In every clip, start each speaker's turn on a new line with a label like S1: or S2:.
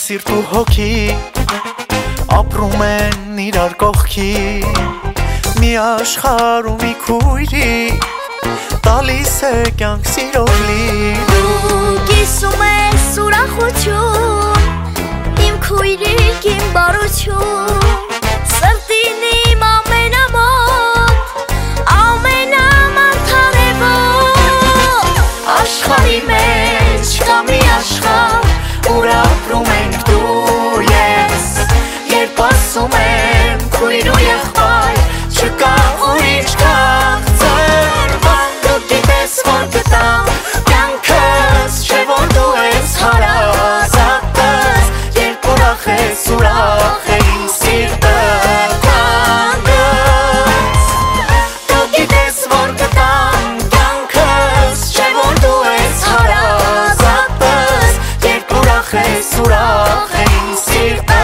S1: սիրտ ու հոգի ապրում են իրար կողքի մի աշխարհ ու մի քույրի տալիս է կյանք սիրով լի
S2: Դու կիսում ես ուրախություն իմ քույրիկ իմ բարություն Սրտին իմ ամենամոտ թարևոտ Աշխարհի մեջ կա մի աշխարհ ուր ապրում ենք դու ես Երբ ասում եմ քույր ու եղբայր չկա ուրիշ քաղցր Դու գիտես որ գտամ կյանքս չէ որ դու ես հարազատս Երբ ուրախ ես ուրախ է իմ սիրտը կանգնած Դու գիտես որ գտամ կյանքս չէ որ դու ես հարազատս Երբ ուրախ ես ուրախ է իմ սիրտը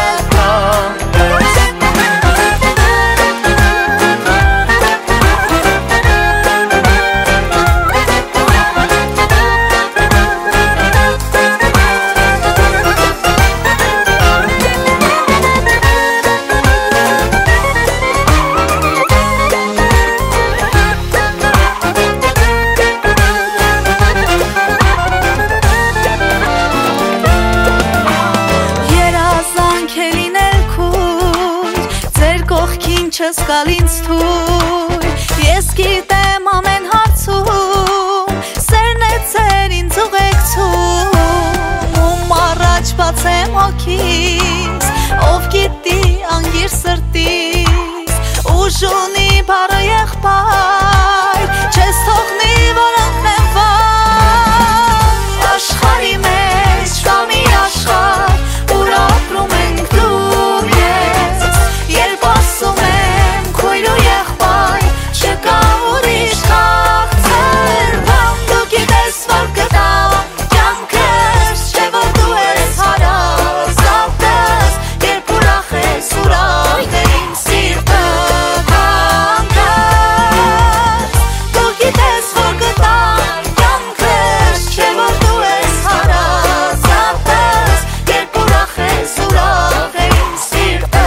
S2: Չես գալ ինձ թույլ Ես գիտեմ ամեն հարցում Սերն է ձեր ինձ ուղեկցում Ում առաջ բացեմ հոգիս Ով գիտի անգիր սրտիս Ուժ ունի բարը եղբայր Չես թողնի որ ընկնեմ վար Աշխարհի մեջ կա մի աշխարհ Ուր ապրում ենք դու ես Երբ ասում քույր ու եղբայր չկա ուրիշ քաղցր Դու գիտես որ գտամ կյանքս չէ որ դու ես հարազատս Երբ ուրախ ես ուրախ է իմ սիրտը կանգնած Դու գիտես որ գտամ կյանքս չէ որ դու ես հարազատս Երբ ուրախ ես ուրախ է իմ սիրտը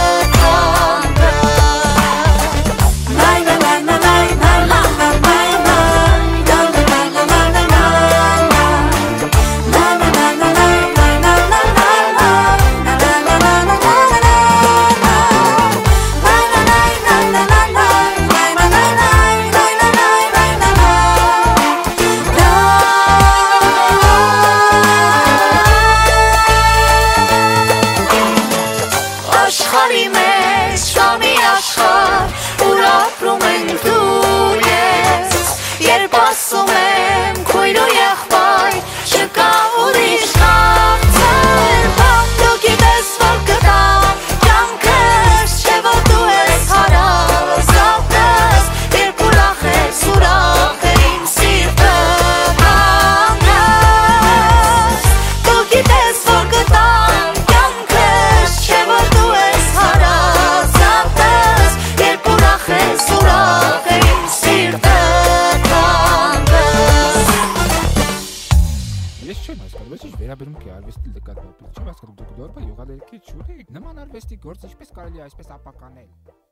S2: Աշխարհի մեջ կա մի աշխարհ ուր ապրում ենք դու ես Երբ ասում եմ քույր ու եղբայր չկա ուրիշ քաղցր Դու գիտես որ գտամ կյանքս չէ որ դու ես հարազատս Երբ ուրախ ես ուրախ է իմ սիրտը կանգնած Դու գիտես որ գտամ կյանքս չէ որ դու ես հարազատս Երբ ուրախ ես ուրախ է իմ սիրտը կանգնած
S3: Ես չեմ հասկանում, ոչ ինչ վերաբերում է արվեստի նկատմամբ։ Չեմ հասկանում դուք դեռ յուղալերքի ճուր եք նման արվեստի գործ ինչպես կարելի է այսպես ապականել։